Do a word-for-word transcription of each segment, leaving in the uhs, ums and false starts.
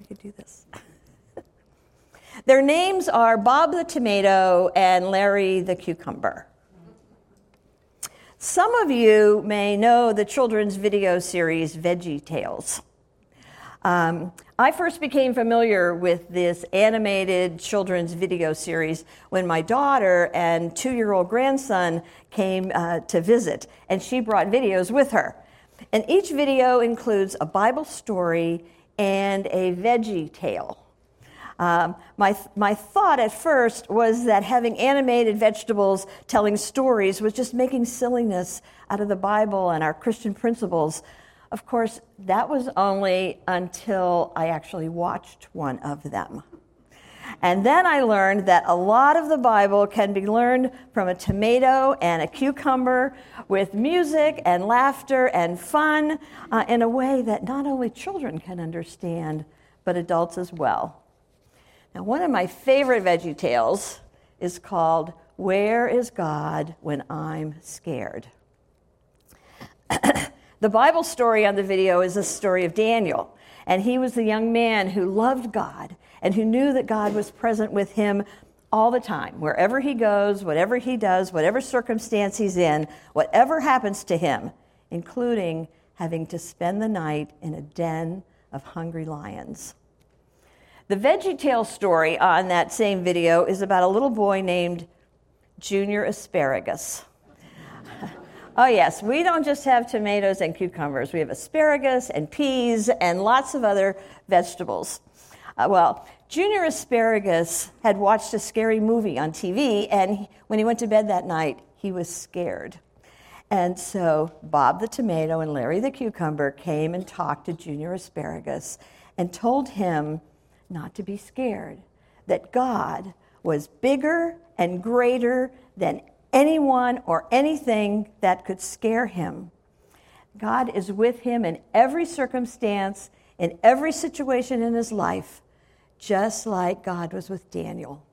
we could do this. Their names are Bob the Tomato and Larry the Cucumber. Some of you may know the children's video series Veggie Tales. Um, I first became familiar with this animated children's video series when my daughter and two-year-old grandson came uh, to visit, and she brought videos with her. And each video includes a Bible story and a veggie tale. Um, my my thought at first was that having animated vegetables telling stories was just making silliness out of the Bible and our Christian principles. Of course, that was only until I actually watched one of them. And then I learned that a lot of the Bible can be learned from a tomato and a cucumber with music and laughter and fun uh, in a way that not only children can understand, but adults as well. Now, one of my favorite Veggie Tales is called Where is God When I'm Scared? The Bible story on the video is the story of Daniel, and he was the young man who loved God and who knew that God was present with him all the time, wherever he goes, whatever he does, whatever circumstance he's in, whatever happens to him, including having to spend the night in a den of hungry lions. The Veggie Tale story on that same video is about a little boy named Junior Asparagus. Oh yes, we don't just have tomatoes and cucumbers. We have asparagus and peas and lots of other vegetables. Uh, well, Junior Asparagus had watched a scary movie on T V, and he, when he went to bed that night, he was scared. And so Bob the Tomato and Larry the Cucumber came and talked to Junior Asparagus and told him not to be scared, that God was bigger and greater than anyone or anything that could scare him. God is with him in every circumstance, in every situation in his life, just like God was with Daniel.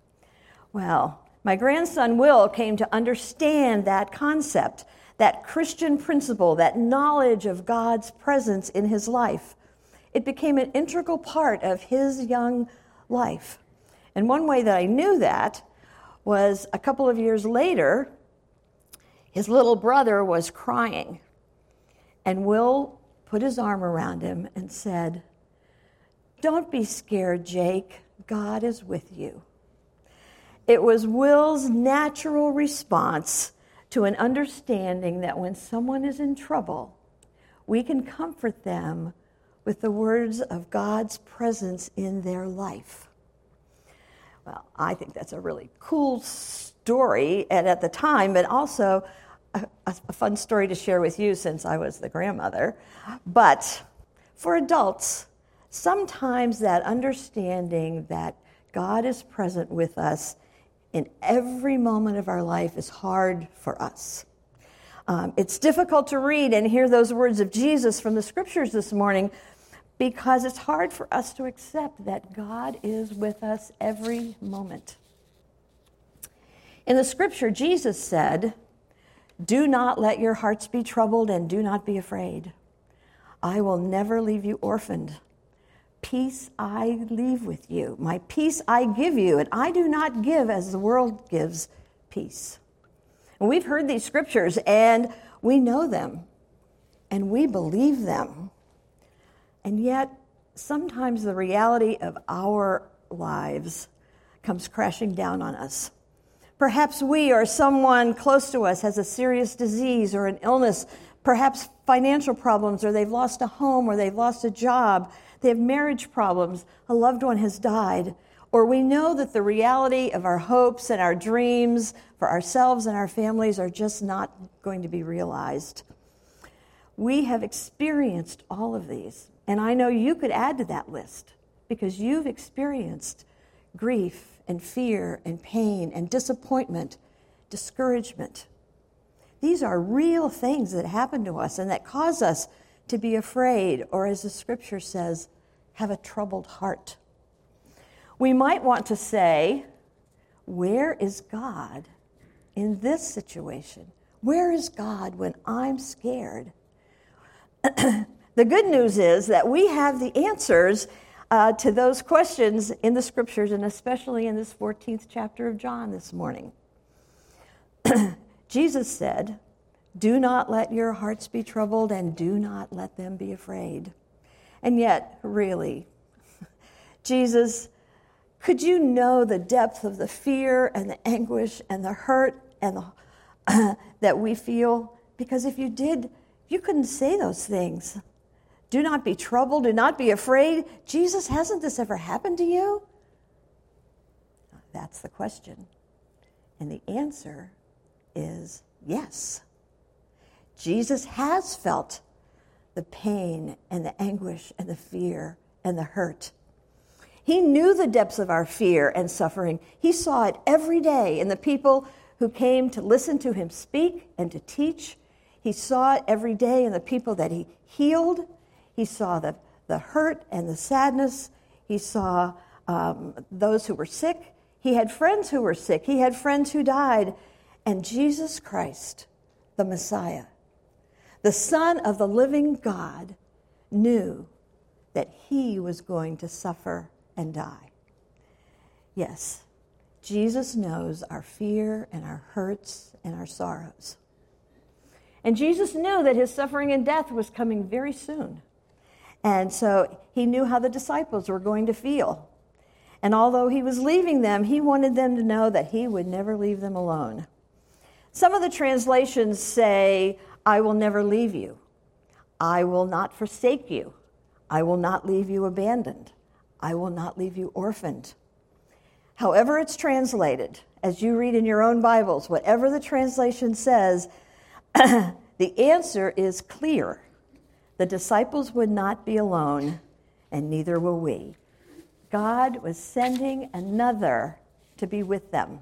Well, my grandson Will came to understand that concept, that Christian principle, that knowledge of God's presence in his life. It became an integral part of his young life. And one way that I knew that was a couple of years later, his little brother was crying. And Will put his arm around him and said, "Don't be scared, Jake. God is with you." It was Will's natural response to an understanding that when someone is in trouble, we can comfort them with the words of God's presence in their life. Well, I think that's a really cool story, and at the time, but also a, a fun story to share with you since I was the grandmother. But for adults, sometimes that understanding that God is present with us in every moment of our life is hard for us. Um, it's difficult to read and hear those words of Jesus from the scriptures this morning because it's hard for us to accept that God is with us every moment. In the scripture, Jesus said, "Do not let your hearts be troubled and do not be afraid. I will never leave you orphaned. Peace I leave with you. My peace I give you, and I do not give as the world gives peace." And we've heard these scriptures, and we know them, and we believe them. And yet, sometimes the reality of our lives comes crashing down on us. Perhaps we or someone close to us has a serious disease or an illness, perhaps financial problems, or they've lost a home, or they've lost a job. They have marriage problems, a loved one has died, or we know that the reality of our hopes and our dreams for ourselves and our families are just not going to be realized. We have experienced all of these, and I know you could add to that list because you've experienced grief and fear and pain and disappointment, discouragement. These are real things that happen to us and that cause us to be afraid, or as the scripture says, have a troubled heart. We might want to say, where is God in this situation? Where is God when I'm scared? The good news is that we have the answers uh, to those questions in the scriptures, and especially in this fourteenth chapter of John this morning. Jesus said, "Do not let your hearts be troubled, and do not let them be afraid." And yet, really, Jesus, could you know the depth of the fear and the anguish and the hurt and the, that we feel? Because if you did, you couldn't say those things. Do not be troubled, do not be afraid. Jesus, hasn't this ever happened to you? That's the question. And the answer is yes. Jesus has felt the pain and the anguish and the fear and the hurt. He knew the depths of our fear and suffering. He saw it every day in the people who came to listen to him speak and to teach. He saw it every day in the people that he healed. He saw the, the hurt and the sadness. He saw um, those who were sick. He had friends who were sick. He had friends who died. And Jesus Christ, the Messiah, the Son of the living God, knew that he was going to suffer and die. Yes, Jesus knows our fear and our hurts and our sorrows. And Jesus knew that his suffering and death was coming very soon. And so he knew how the disciples were going to feel. And although he was leaving them, he wanted them to know that he would never leave them alone. Some of the translations say, "I will never leave you. I will not forsake you. I will not leave you abandoned. I will not leave you orphaned." However it's translated, as you read in your own Bibles, whatever the translation says, the answer is clear. The disciples would not be alone, and neither will we. God was sending another to be with them.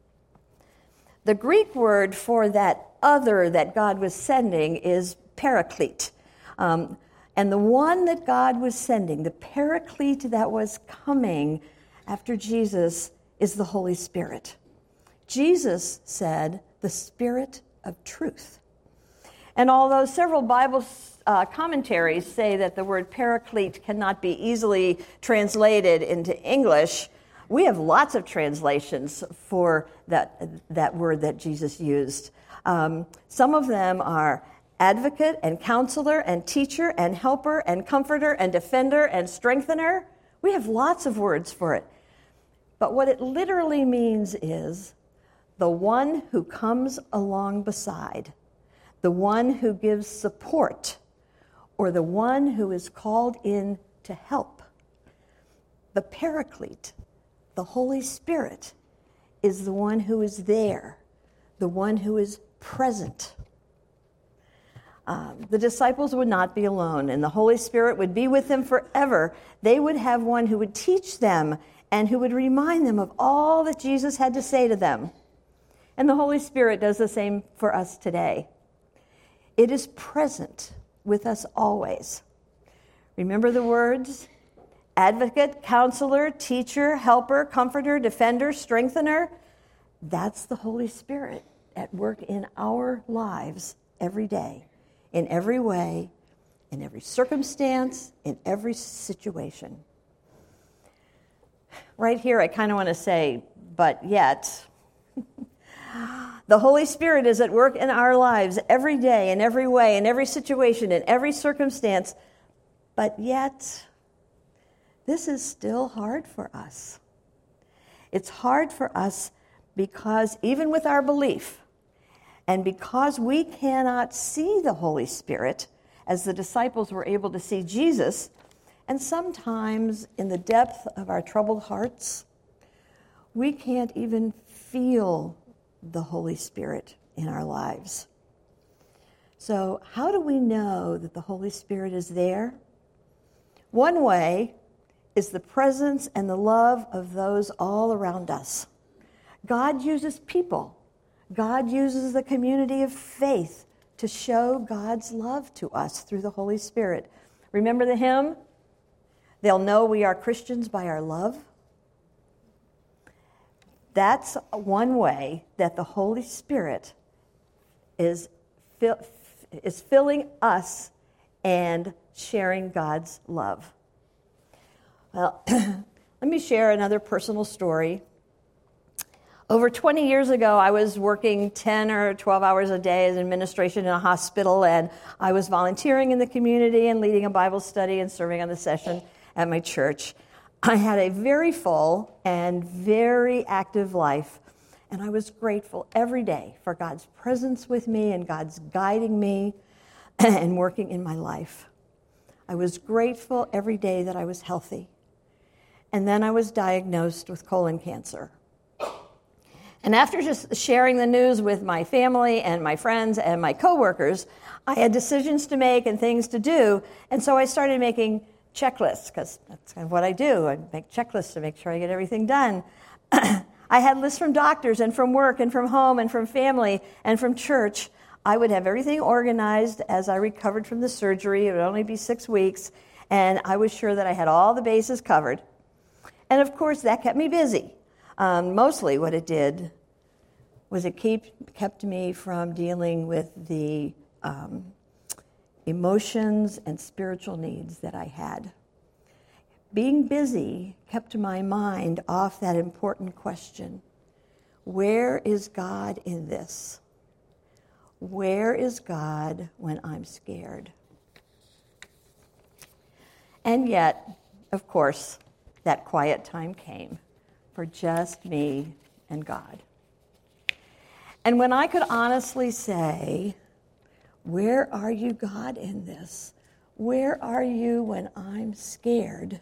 The Greek word for that other that God was sending is paraclete. Um, and the one that God was sending, the paraclete that was coming after Jesus, is the Holy Spirit. Jesus said, "the Spirit of truth." And although several Bible uh, commentaries say that the word paraclete cannot be easily translated into English, we have lots of translations for that, that word that Jesus used. Um, some of them are advocate and counselor and teacher and helper and comforter and defender and strengthener. We have lots of words for it. But what it literally means is the one who comes along beside, the one who gives support, or the one who is called in to help. The Paraclete, the Holy Spirit, is the one who is there, the one who is present. Um, the disciples would not be alone, and the Holy Spirit would be with them forever. They would have one who would teach them and who would remind them of all that Jesus had to say to them. And the Holy Spirit does the same for us today. It is present with us always. Remember the words? Advocate, counselor, teacher, helper, comforter, defender, strengthener. That's the Holy Spirit at work in our lives every day, in every way, in every circumstance, in every situation. Right here, I kind of want to say, but yet, the Holy Spirit is at work in our lives every day, in every way, in every situation, in every circumstance, but yet, this is still hard for us. It's hard for us because even with our belief, and because we cannot see the Holy Spirit as the disciples were able to see Jesus, and sometimes in the depth of our troubled hearts, we can't even feel the Holy Spirit in our lives. So how do we know that the Holy Spirit is there? One way is the presence and the love of those all around us. God uses people. God uses the community of faith to show God's love to us through the Holy Spirit. Remember the hymn? They'll know we are Christians by our love. That's one way that the Holy Spirit is, fill, is filling us and sharing God's love. Well, let me share another personal story. Over twenty years ago, I was working ten or twelve hours a day as administration in a hospital, and I was volunteering in the community and leading a Bible study and serving on the session at my church. I had a very full and very active life, and I was grateful every day for God's presence with me and God's guiding me and working in my life. I was grateful every day that I was healthy. And then I was diagnosed with colon cancer. And after just sharing the news with my family and my friends and my coworkers, I had decisions to make and things to do. And so I started making checklists, because that's kind of what I do. I make checklists to make sure I get everything done. I had lists from doctors and from work and from home and from family and from church. I would have everything organized as I recovered from the surgery. It would only be six weeks. And I was sure that I had all the bases covered. And of course, that kept me busy. Um, mostly what it did was it keep, kept me from dealing with the um, emotions and spiritual needs that I had. Being busy kept my mind off that important question: where is God in this? Where is God when I'm scared? And yet, of course, that quiet time came for just me and God. And when I could honestly say, where are you, God, in this? Where are you when I'm scared?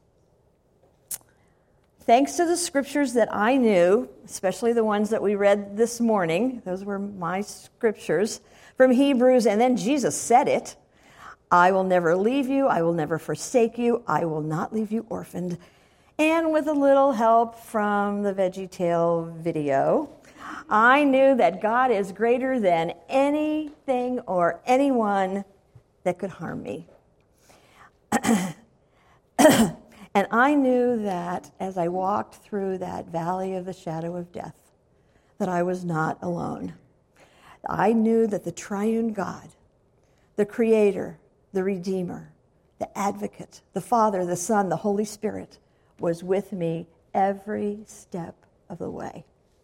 Thanks to the scriptures that I knew, especially the ones that we read this morning, those were my scriptures from Hebrews, and then Jesus said it, I will never leave you, I will never forsake you, I will not leave you orphaned. And with a little help from the VeggieTale video, I knew that God is greater than anything or anyone that could harm me. And I knew that as I walked through that valley of the shadow of death, that I was not alone. I knew that the triune God, the Creator, the Redeemer, the Advocate, the Father, the Son, the Holy Spirit, was with me every step of the way.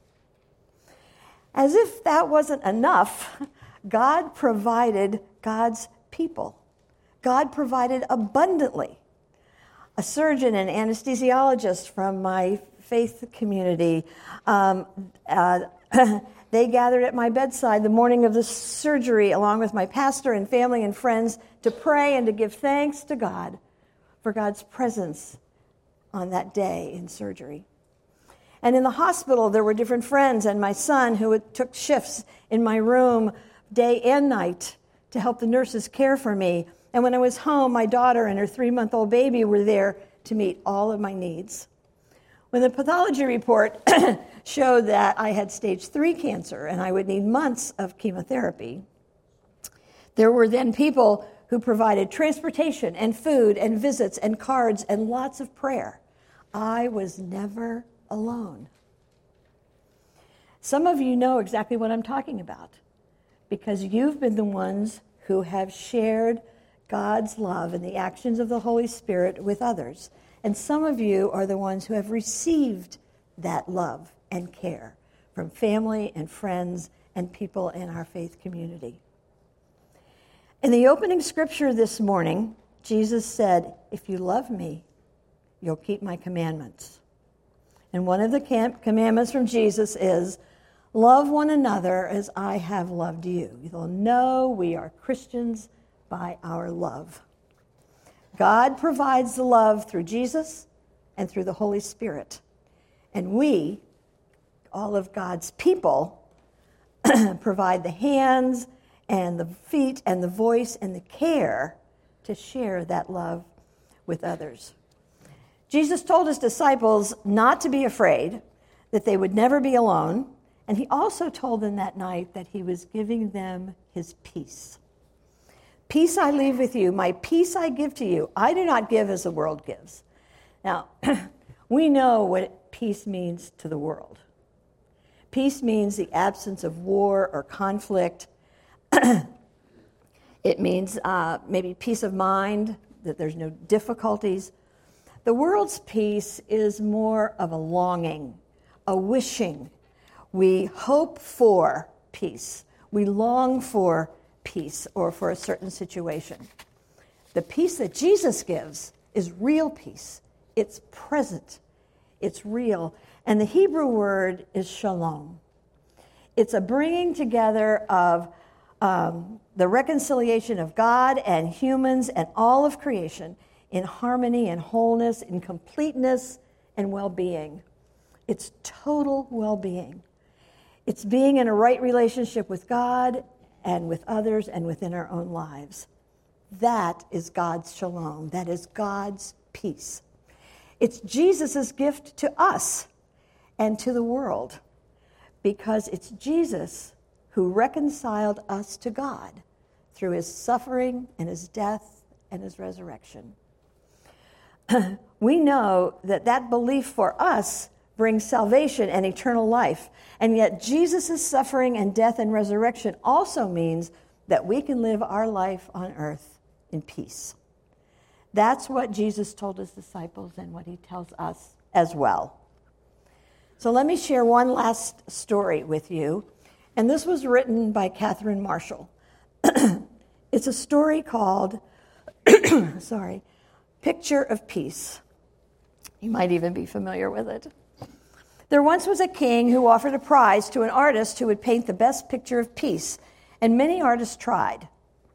As if that wasn't enough, God provided God's people. God provided abundantly. A surgeon and anesthesiologist from my faith community, um, uh, they gathered at my bedside the morning of the surgery along with my pastor and family and friends to pray and to give thanks to God for God's presence on that day in surgery. And in the hospital, there were different friends and my son who took shifts in my room day and night to help the nurses care for me. And when I was home, my daughter and her three-month-old baby were there to meet all of my needs. When the pathology report showed that I had stage three cancer and I would need months of chemotherapy, there were then people who provided transportation and food and visits and cards and lots of prayer. I was never alone. Some of you know exactly what I'm talking about because you've been the ones who have shared God's love and the actions of the Holy Spirit with others. And some of you are the ones who have received that love and care from family and friends and people in our faith community. In the opening scripture this morning, Jesus said, if you love me, you'll keep my commandments. And one of the commandments from Jesus is, love one another as I have loved you. You'll know we are Christians by our love. God provides the love through Jesus and through the Holy Spirit. And we, all of God's people, provide the hands and the feet and the voice and the care to share that love with others. Jesus told his disciples not to be afraid, that they would never be alone, and he also told them that night that he was giving them his peace. Peace I leave with you, my peace I give to you. I do not give as the world gives. Now, we know what peace means to the world. Peace means the absence of war or conflict. It means uh, maybe peace of mind, that there's no difficulties. The world's peace is more of a longing, a wishing. We hope for peace. We long for peace or for a certain situation. The peace that Jesus gives is real peace. It's present. It's real. And the Hebrew word is shalom. It's a bringing together of um, the reconciliation of God and humans and all of creation in harmony and wholeness, in completeness and well-being. It's total well-being. It's being in a right relationship with God and with others and within our own lives. That is God's shalom. That is God's peace. It's Jesus' gift to us and to the world, because it's Jesus who reconciled us to God through his suffering and his death and his resurrection. We know that that belief for us brings salvation and eternal life, and yet Jesus' suffering and death and resurrection also means that we can live our life on earth in peace. That's what Jesus told his disciples and what he tells us as well. So let me share one last story with you. And this was written by Catherine Marshall. It's a story called, sorry, Picture of Peace. You might even be familiar with it. There once was a king who offered a prize to an artist who would paint the best picture of peace, and many artists tried.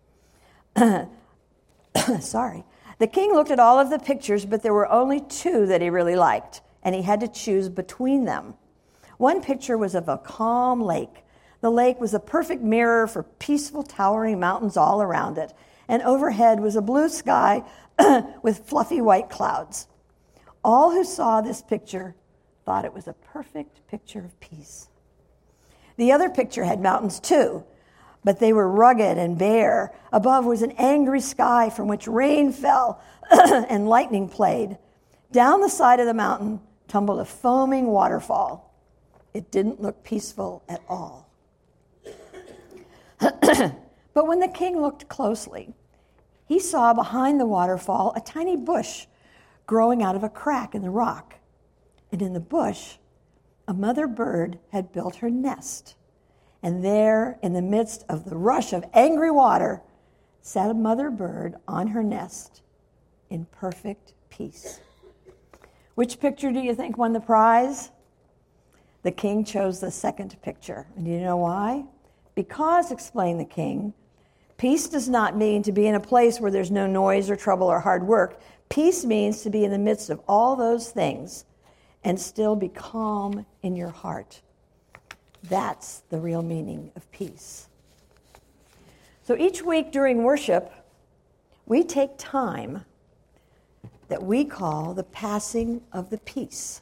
Sorry. The king looked at all of the pictures, but there were only two that he really liked, and he had to choose between them. One picture was of a calm lake. The lake was a perfect mirror for peaceful, towering mountains all around it, and overhead was a blue sky with fluffy white clouds. All who saw this picture thought it was a perfect picture of peace. The other picture had mountains too, but they were rugged and bare. Above was an angry sky from which rain fell and lightning played. Down the side of the mountain tumbled a foaming waterfall. It didn't look peaceful at all. But when the king looked closely, he saw behind the waterfall a tiny bush growing out of a crack in the rock. And in the bush, a mother bird had built her nest. And there, in the midst of the rush of angry water, sat a mother bird on her nest in perfect peace. Which picture do you think won the prize? The king chose the second picture. And do you know why? Because, explained the king, peace does not mean to be in a place where there's no noise or trouble or hard work. Peace means to be in the midst of all those things and still be calm in your heart. That's the real meaning of peace. So each week during worship, we take time that we call the passing of the peace.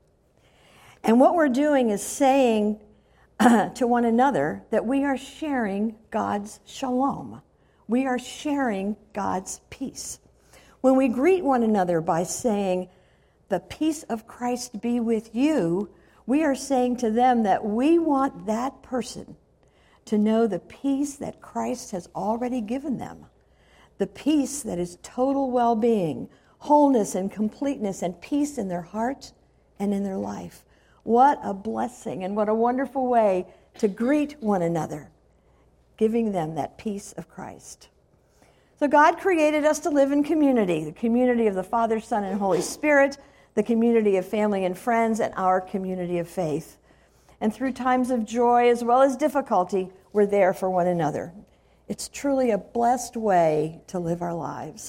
And what we're doing is saying uh, to one another that we are sharing God's shalom. We are sharing God's peace. When we greet one another by saying, "The peace of Christ be with you," we are saying to them that we want that person to know the peace that Christ has already given them, the peace that is total well-being, wholeness and completeness, and peace in their heart and in their life. What a blessing and what a wonderful way to greet one another, giving them that peace of Christ. So God created us to live in community, the community of the Father, Son, and Holy Spirit, the community of family and friends, and our community of faith. And through times of joy as well as difficulty, we're there for one another. It's truly a blessed way to live our lives.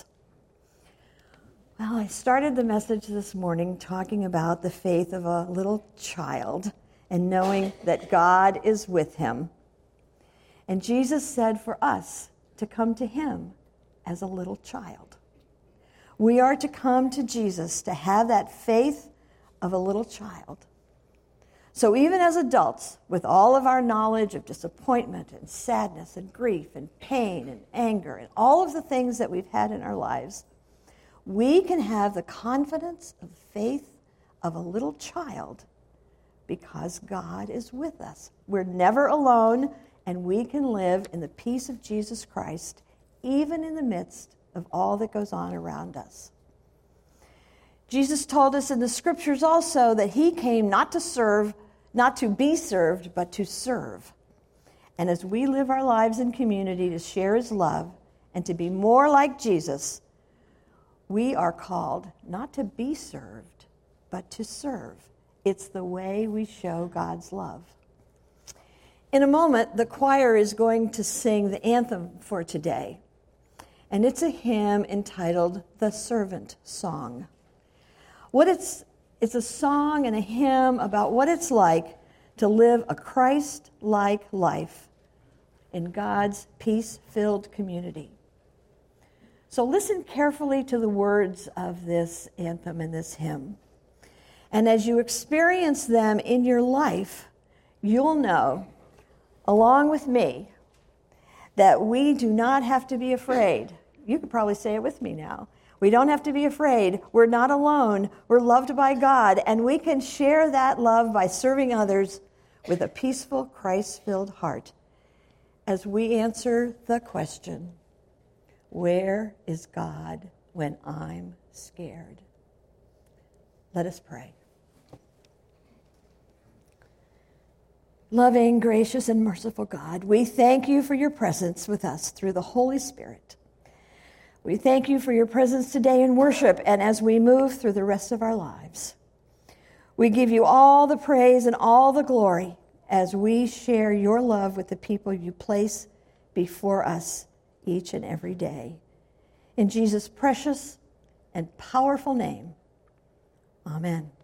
Well, I started the message this morning talking about the faith of a little child and knowing that God is with him. And Jesus said for us to come to him as a little child. We are to come to Jesus to have that faith of a little child. So even as adults, with all of our knowledge of disappointment and sadness and grief and pain and anger and all of the things that we've had in our lives, we can have the confidence of faith of a little child because God is with us. We're never alone, and we can live in the peace of Jesus Christ, even in the midst of all that goes on around us. Jesus told us in the scriptures also that he came not to serve, not to be served, but to serve. And as we live our lives in community to share his love and to be more like Jesus, we are called not to be served, but to serve. It's the way we show God's love. In a moment, the choir is going to sing the anthem for today. And it's a hymn entitled The Servant Song. What it's, it's a song and a hymn about what it's like to live a Christ-like life in God's peace-filled community. So listen carefully to the words of this anthem and this hymn. And as you experience them in your life, you'll know, along with me, that we do not have to be afraid. You could probably say it with me now. We don't have to be afraid. We're not alone. We're loved by God, and we can share that love by serving others with a peaceful, Christ-filled heart as we answer the question, where is God when I'm scared? Let us pray. Loving, gracious, and merciful God, we thank you for your presence with us through the Holy Spirit. We thank you for your presence today in worship and as we move through the rest of our lives. We give you all the praise and all the glory as we share your love with the people you place before us each and every day. In Jesus' precious and powerful name, amen.